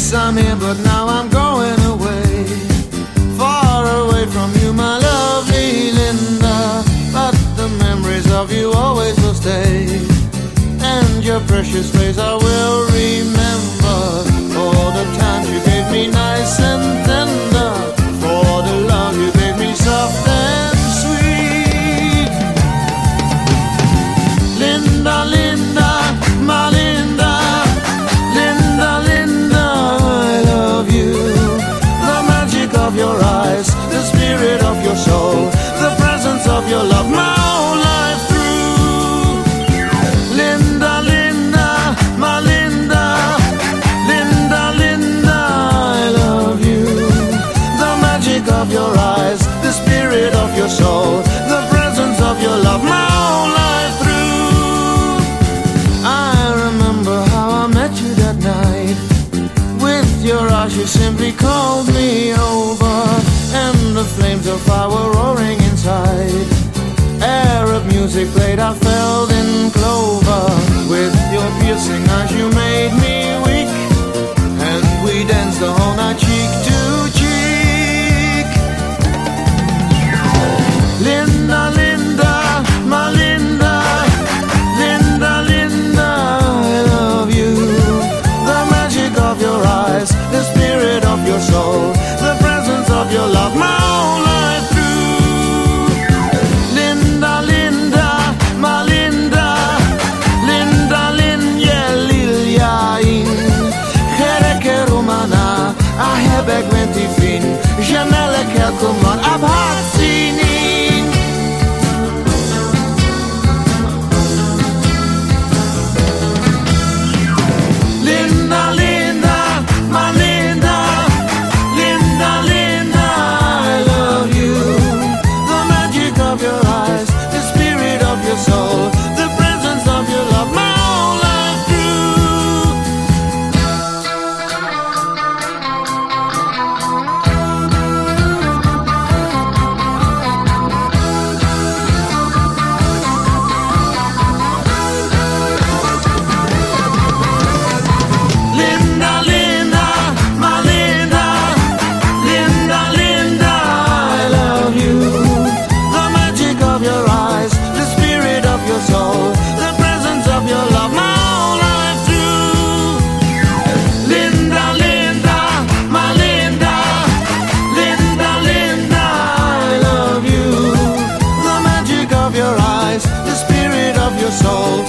Yes, I'm here, but now I'm going away, far away from you, my lovely Linda. But the memories of you always will stay, and your precious face I will remember. For the times you gave me nice and tender, for the love you gave me soft and sweet. Linda, Linda, my Linda, Linda, Linda, I love you. The magic of your eyes, the spirit of your soul, the presence of your love, my whole life through. Linda, Linda, my Linda, Linda, Linda, I love you. The magic of your eyes, the spirit of your soul, the presence of your love, my whole life through. I remember how I met you that night. With your eyes you simply called me over, and the flames of fire were roaring inside. Arab music played, I fell in clover. With your piercing eyes you made me weak, and we danced the whole night cheek to cheek. Linda, Linda, my Linda, Linda, Linda, I love you. The magic of your eyes, the spirit of your soul, the presence of your love, my whole life through. Linda, Linda, my Linda, Linda, Linja, Liljain. Gereke Romana, ahebek menti fin, Jamelek elkumar, abhat sinin. Linda, Linda, my Linda, Linda, Linda, I love you. The magic of your eyes, the spirit of your soul, the presence of your love, my whole life through. Linda, Linda, my Linda, Linda, Linda, I love you. The magic of your eyes, the spirit of your soul, the presence of your love, my whole life through. Linda, Linda, my Linda, Linda, Linda, I love you. The magic of your eyes, the spirit of your soul,